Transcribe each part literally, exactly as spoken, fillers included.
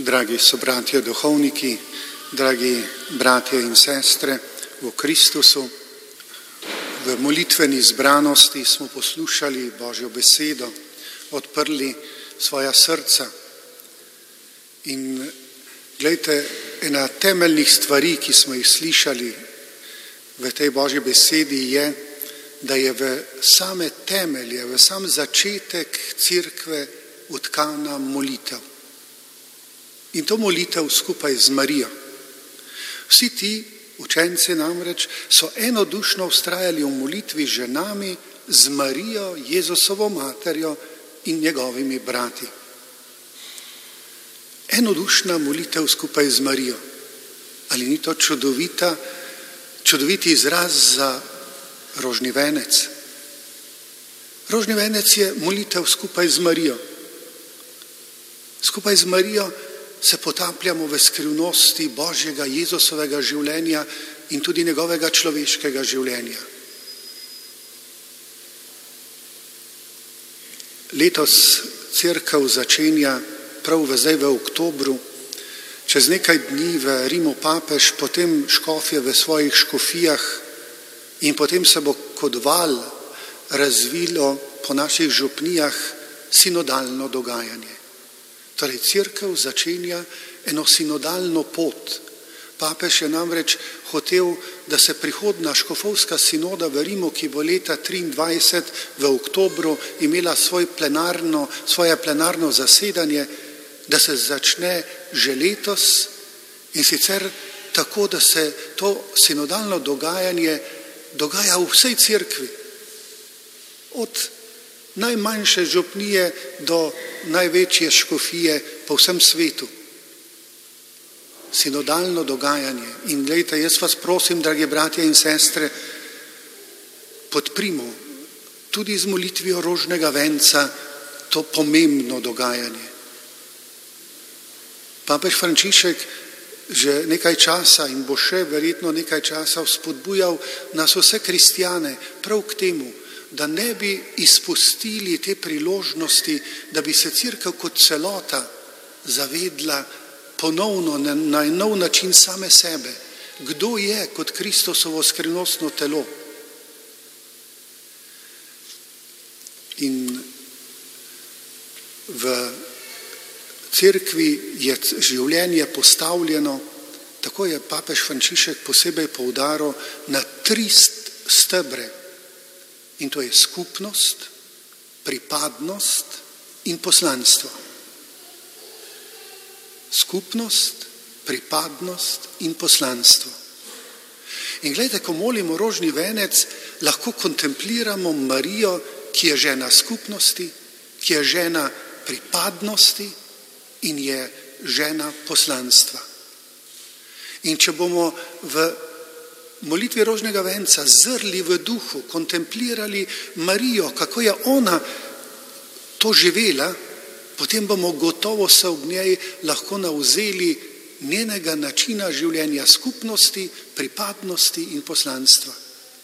Dragi sobratje duhovniki, dragi bratje in sestre v Kristusu, v molitveni zbranosti smo poslušali Božjo besedo, odprli svoja srca. In glejte, ena temeljnih stvari, ki smo jih slišali v tej Božji besedi, je, da je v same temelje, v sam začetek cerkve vtkana molitev. In to molitev skupaj z Marijo. Vsi ti učenci namreč so enodušno vztrajali v molitvi z ženami, z Marijo, Jezusovo materjo in njegovimi brati. Enodušna molitev skupaj z Marijo. Ali ni to čudovita, čudoviti izraz za rožni venec? Rožni venec je molitev skupaj z Marijo. Skupaj z Marijo se potapljamo v skrivnosti Božjega Jezusovega življenja in tudi njegovega človeškega življenja. Letos cerkev začenja prav zdaj v oktobru, čez nekaj dni v Rimu papež, potem škofje v svojih škofijah in potem se bo kot val razvilo po naših župnijah sinodalno dogajanje. Torej, cerkev začenja eno sinodalno pot. Papež je namreč hotel, da se prihodna škofovska sinoda v Rimu, ki bo leta triindvajset v oktobru imela svoj plenarno, svoje plenarno zasedanje, da se začne že letos in sicer tako, da se to sinodalno dogajanje dogaja v vsej cerkvi. Od najmanjše župnije do največje škofije po vsem svetu. Sinodalno dogajanje. In glejte, jaz vas prosim, dragi bratje in sestre, podprimo tudi z molitvijo rožnega venca to pomembno dogajanje. Papež Frančišek že nekaj časa in bo še verjetno nekaj časa vzpodbujal nas vse kristjane prav k temu, da ne bi izpustili te priložnosti, da bi se cerkev kot celota zavedla ponovno na nov način same sebe. Kdo je kot Kristusovo skrivnostno telo? In v cerkvi je življenje postavljeno, tako je papež Frančišek posebej poudaril, na tri stebre. In to je skupnost, pripadnost in poslanstvo. Skupnost, pripadnost in poslanstvo. In gledajte, ko molimo rožni venec, lahko kontempliramo Marijo, ki je žena skupnosti, ki je žena pripadnosti in je žena poslanstva. In če bomo v molitvi rožnega venca zrli v duhu, kontemplirali Marijo, kako je ona to živela, potem bomo gotovo se ob njej lahko navzeli njenega načina življenja skupnosti, pripadnosti in poslanstva.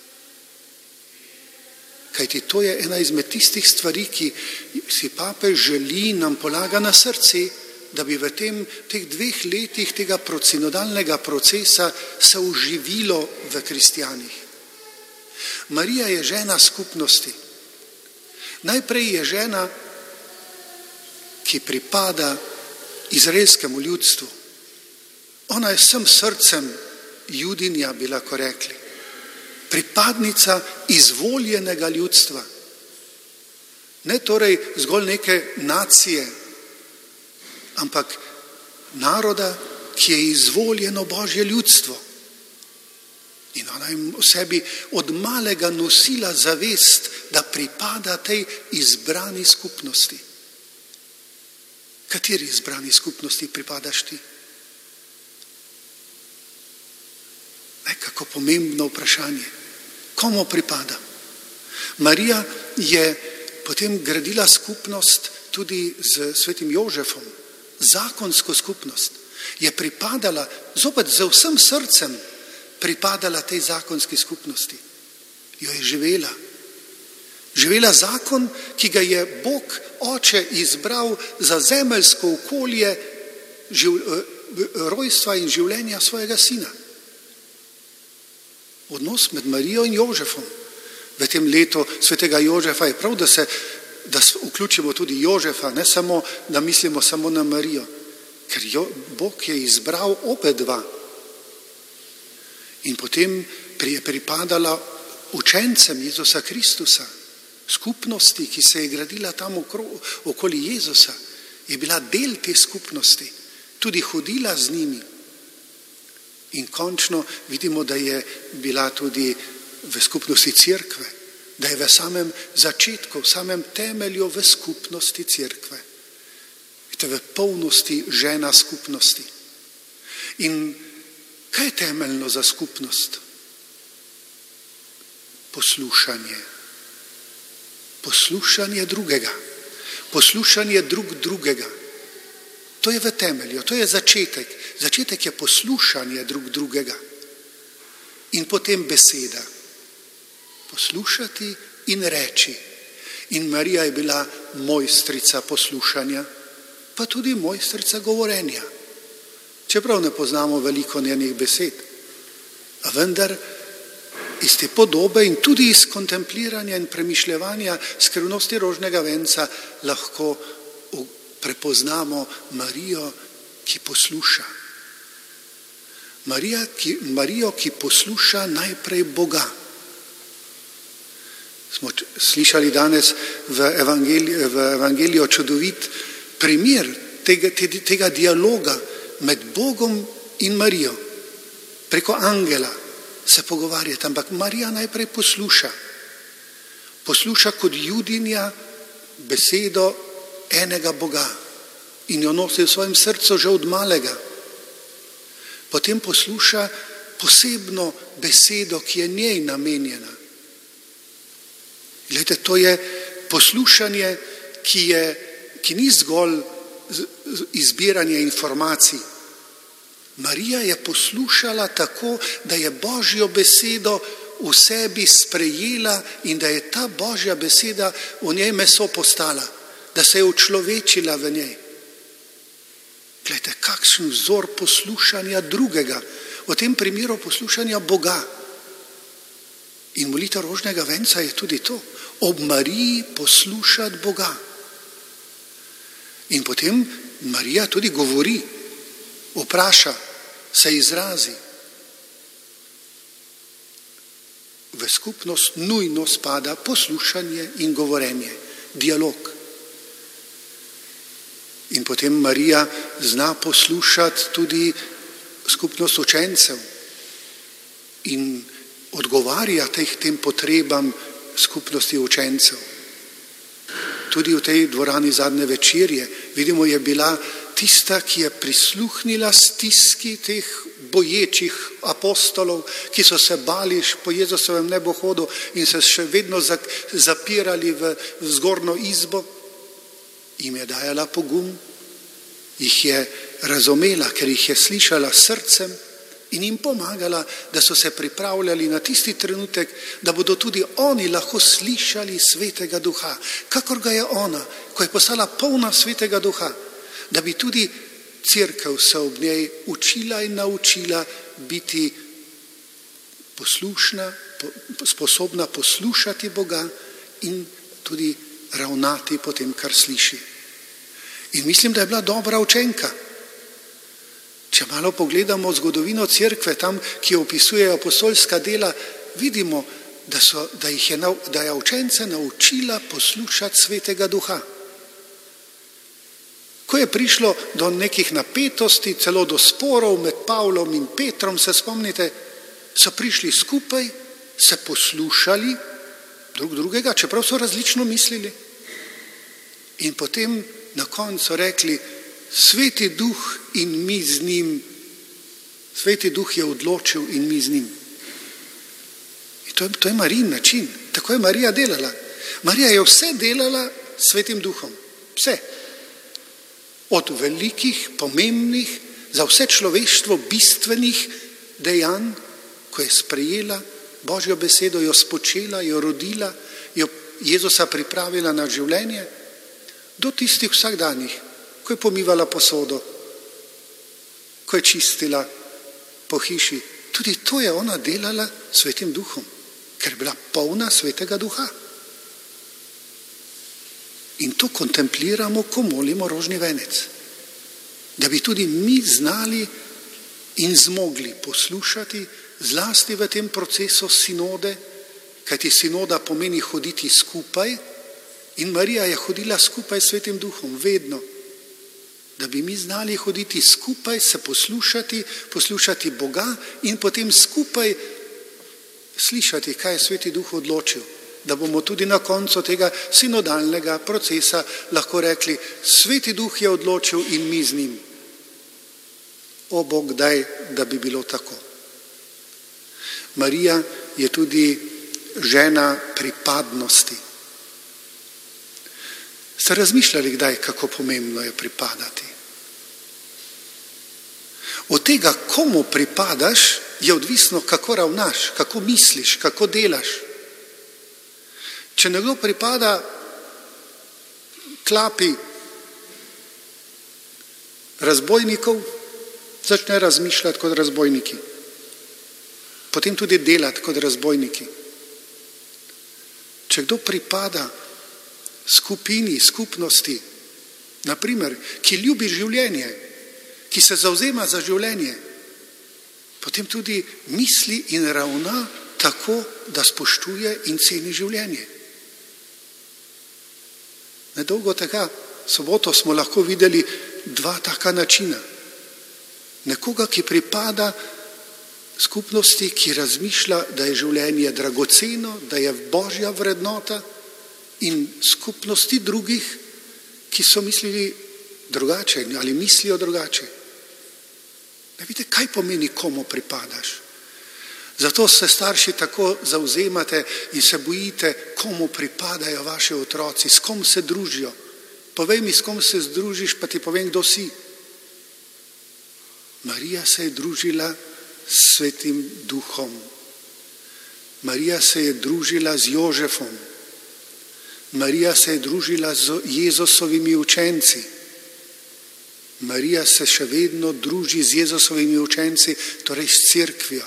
Kajti to je ena izmed tistih stvari, ki si papež želi, nam polaga na srce, da bi v tem, teh dveh letih tega sinodalnega procesa se uživilo v kristjanih. Marija je žena skupnosti. Najprej je žena, ki pripada izraelskemu ljudstvu. Ona je vsem srcem Judinja, bi lahko rekli. Pripadnica izvoljenega ljudstva. Ne torej zgolj neke nacije, ampak naroda, ki je izvoljeno Božje ljudstvo. In ona je v sebi od malega nosila zavest, da pripada tej izbrani skupnosti. Kateri izbrani skupnosti pripadaš ti? Nekako pomembno vprašanje. Komu pripada? Marija je potem gradila skupnost tudi z svetim Jožefom. Zakonsko skupnost je pripadala, zopet z vsem srcem pripadala tej zakonski skupnosti. Jo je živela. Živela zakon, ki ga je Bog Oče izbral za zemeljsko okolje živ, rojstva in življenja svojega sina. Odnos med Marijo in Jožefom. V tem letu svetega Jožefa je prav, da se da vključimo tudi Jožefa, ne samo, da mislimo samo na Marijo, ker jo, Bog je izbral obe dva. In potem je pripadala učencem Jezusa Kristusa, skupnosti, ki se je gradila tam okoli Jezusa, je bila del te skupnosti, tudi hodila z njimi. In končno vidimo, da je bila tudi v skupnosti cerkve, da je v samem začetku, v samem temelju v skupnosti cerkve. Vidite, v polnosti žena skupnosti. In kaj je temeljno za skupnost? Poslušanje. Poslušanje drugega. Poslušanje drug drugega. To je v temelju, to je začetek. Začetek je poslušanje drug drugega. In potem beseda. Poslušati in reči. In Marija je bila mojstrica poslušanja, pa tudi mojstrica govorenja. Čeprav ne poznamo veliko njenih besed. A vendar iz te podobe in tudi iz kontempliranja in premišljevanja skrivnosti rožnega venca lahko prepoznamo Marijo, ki posluša. Marija, ki, Marijo, ki posluša najprej Boga. Smo slišali danes v evangeliju, v evangeliju čudovit primer tega, tega dialoga med Bogom in Marijo. Preko angela se pogovarjati, ampak Marija najprej posluša. Posluša kot Judinja besedo enega Boga in jo nosi v svojem srcu že od malega. Potem posluša posebno besedo, ki je njej namenjena. Glejte, to je poslušanje, ki, je, ki ni zgolj izbiranje informacij. Marija je poslušala tako, da je Božjo besedo v sebi sprejela in da je ta Božja beseda v njej meso postala, da se je učlovečila v njej. Glejte, kakšen vzor poslušanja drugega, v tem primeru poslušanja Boga. In molitev rožnega venca je tudi to, ob Mariji poslušati Boga. In potem Marija tudi govori, vpraša, se izrazi. V skupnost nujno spada poslušanje in govorenje, dialog. In potem Marija zna poslušati tudi skupnost učencev in odgovarja teh, tem potrebam skupnosti učencev. Tudi v tej dvorani zadnje večerje vidimo, je bila tista, ki je prisluhnila stiski teh boječih apostolov, ki so se bali po Jezusovem nebohodu in se še vedno zapirali v zgornjo izbo. Jim je dajala pogum, jih je razumela, ker jih je slišala srcem in jim pomagala, da so se pripravljali na tisti trenutek, da bodo tudi oni lahko slišali Svetega Duha, kakor ga je ona, ko je postala polna Svetega Duha, da bi tudi cerkev se ob njej učila in naučila biti poslušna, sposobna poslušati Boga in tudi ravnati po tem, kar sliši. In mislim, da je bila dobra učenka. Če malo pogledamo zgodovino cerkve, tam, ki opisuje apostolska dela, vidimo, da, so, da, jih je, da je učence naučila poslušati Svetega Duha. Ko je prišlo do nekih napetosti, celo do sporov med Pavlom in Petrom, se spomnite, so prišli skupaj, se poslušali drug drugega, čeprav so različno mislili. In potem na koncu rekli, Sveti Duh in mi z njim. Sveti Duh je odločil in mi z njim. In to, to je Marijin način. Tako je Marija delala. Marija je vse delala s Svetim Duhom. Vse. Od velikih, pomembnih, za vse človeštvo bistvenih dejanj, ko je sprejela Božjo besedo, jo spočela, jo rodila, jo Jezusa pripravila na življenje, do tistih vsakdanjih, ko je pomivala posodo, ko je čistila po hiši. Tudi to je ona delala s Svetim Duhom, ker je bila polna Svetega Duha. In to kontempliramo, ko molimo rožni venec. Da bi tudi mi znali in zmogli poslušati, zlasti v tem procesu sinode, kajti sinoda pomeni hoditi skupaj, in Marija je hodila skupaj s Svetim Duhom, vedno. Da bi mi znali hoditi skupaj, se poslušati, poslušati Boga in potem skupaj slišati, kaj je Sveti Duh odločil. Da bomo tudi na koncu tega sinodalnega procesa lahko rekli, Sveti Duh je odločil in mi z njim. O Bog, daj, da bi bilo tako. Marija je tudi žena pripadnosti. Ste razmišljali kdaj, kako pomembno je pripadati? Od tega, komu pripadaš, je odvisno, kako ravnaš, kako misliš, kako delaš. Če nekdo pripada klapi razbojnikov, začne razmišljati kot razbojniki. Potem tudi delati kot razbojniki. Če kdo pripada skupini, skupnosti, naprimer, ki ljubi življenje, ki se zavzema za življenje, potem tudi misli in ravna tako, da spoštuje in ceni življenje. Nedolgo tega, soboto smo lahko videli dva taka načina. Nekoga, ki pripada skupnosti, ki razmišlja, da je življenje dragoceno, da je božja vrednota, in skupnosti drugih, ki so mislili drugače ali mislijo drugače. Ne vidite, kaj pomeni, komu pripadaš. Zato se starši tako zavzemate in se bojite, komu pripadajo vaši otroci, s kom se družijo. Povej mi, s kom se združiš, pa ti povem, kdo si. Marija se je družila s Svetim Duhom. Marija se je družila z Jožefom. Marija se je družila z Jezusovimi učenci. Marija se še vedno druži z Jezusovimi učenci, torej s cerkvijo.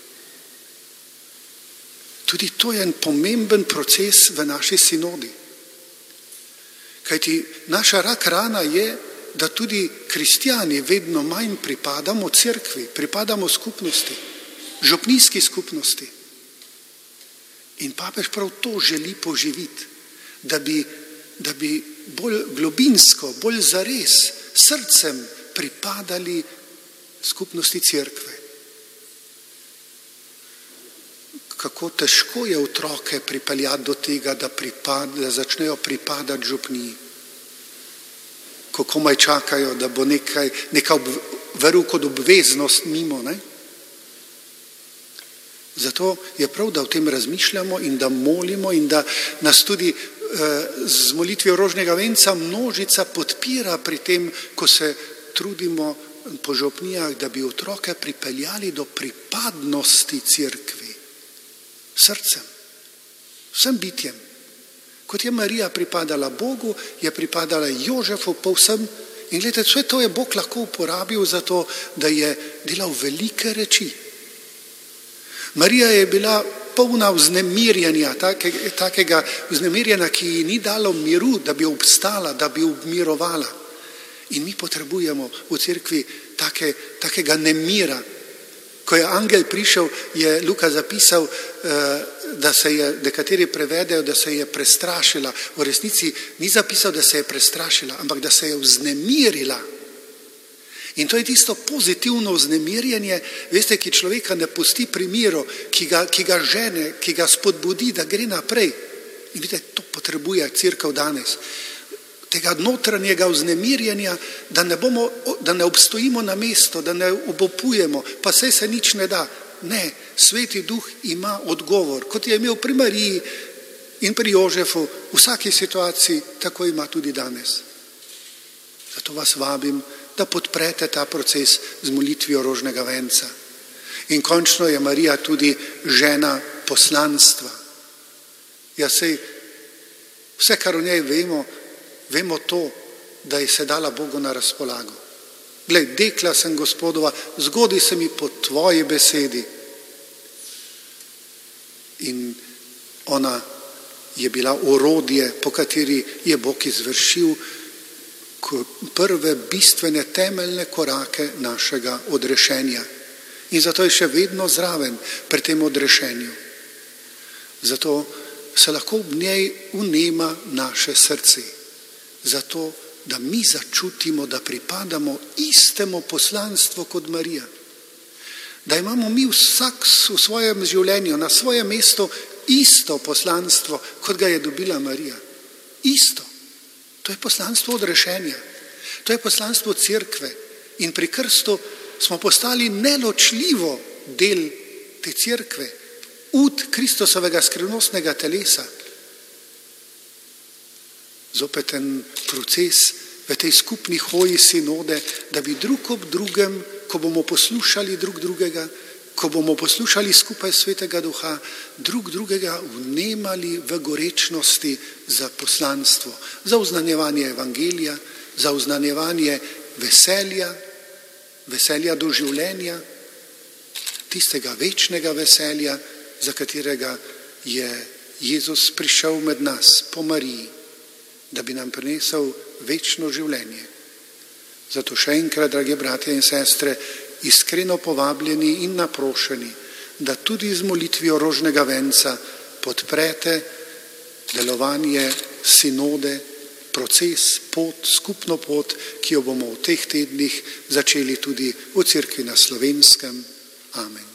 Tudi to je en pomemben proces v naši sinodi. Kajti naša rak rana je, da tudi kristjani vedno manj pripadamo cerkvi, pripadamo skupnosti, župnijski skupnosti. In papež prav to želi poživiti, da bi, da bi bolj globinsko, bolj zares, srcem pripadali skupnosti cerkve. Kako težko je otroke pripeljati do tega, da, pripad, da začnejo pripadati župniji. Ko komaj čakajo, da bo nekaj, neka veru kot obveznost mimo. Ne? Zato je prav, da o tem razmišljamo in da molimo in da nas tudi z molitvijo rožnega venca množica podpira pri tem, ko se trudimo po župnijah, da bi otroke pripeljali do pripadnosti cerkvi. Srcem, vsem bitjem. Kot je Marija pripadala Bogu, je pripadala Jožefu povsem in gledajte, vse to je Bog lahko uporabil za to, da je delal velike reči. Marija je bila polna vznemirjenja, take, takega vznemirjenja, ki ji ni dalo miru, da bi obstala, da bi obmirovala. In mi potrebujemo v cerkvi take, takega nemira. Ko je angel prišel, je Luka zapisal, da se je, nekateri prevedejo, da se je prestrašila. V resnici ni zapisal, da se je prestrašila, ampak da se je vznemirila. In to je tisto pozitivno vznemirjenje, veste, ki človeka ne pusti pri miru, ki ga, ki ga žene, ki ga spodbudi, da gre naprej. In vidite, to potrebuje cerkev danes. Tega notranjega vznemirjenja, da ne, bomo, da ne obstojimo na mesto, da ne obopujemo, pa saj se nič ne da. Ne, Sveti Duh ima odgovor, kot je imel pri Mariji in pri Jožefu, v vsaki situaciji, tako ima tudi danes. Zato vas vabim, da podprete ta proces z molitvijo rožnega venca. In končno je Marija tudi žena poslanstva. Ja, sej, vse, kar o njej vemo, vemo to, da je se dala Bogu na razpolago. Glej, dekla sem Gospodova, zgodi se mi po tvoji besedi. In ona je bila orodje, po kateri je Bog izvršil prve bistvene temeljne korake našega odrešenja. In zato je še vedno zraven pri tem odrešenju. Zato se lahko v njej vnema naše srce. Zato, da mi začutimo, da pripadamo istemu poslanstvu kot Marija. Da imamo mi vsak v svojem življenju, na svojem mestu isto poslanstvo, kot ga je dobila Marija. Isto. To je poslanstvo odrešenja. To je poslanstvo cerkve. In pri krstu smo postali neločljivo del te cerkve, ud Kristusovega skrivnostnega telesa. Zopet en proces v tej skupni hoji sinode, da bi drug ob drugem, ko bomo poslušali drug drugega, ko bomo poslušali skupaj Svetega Duha, drug drugega vnemali v gorečnosti za poslanstvo, za oznanjevanje evangelija, za oznanjevanje veselja, veselja do življenja, tistega večnega veselja, za katerega je Jezus prišel med nas po Mariji, da bi nam prinesel večno življenje. Zato še enkrat, drage bratje in sestre, iskreno povabljeni in naprošeni, da tudi z molitvijo rožnega venca podprete delovanje sinode, proces, pot, skupno pot, ki jo bomo v teh tednih začeli tudi v Cerkvi na Slovenskem. Amen.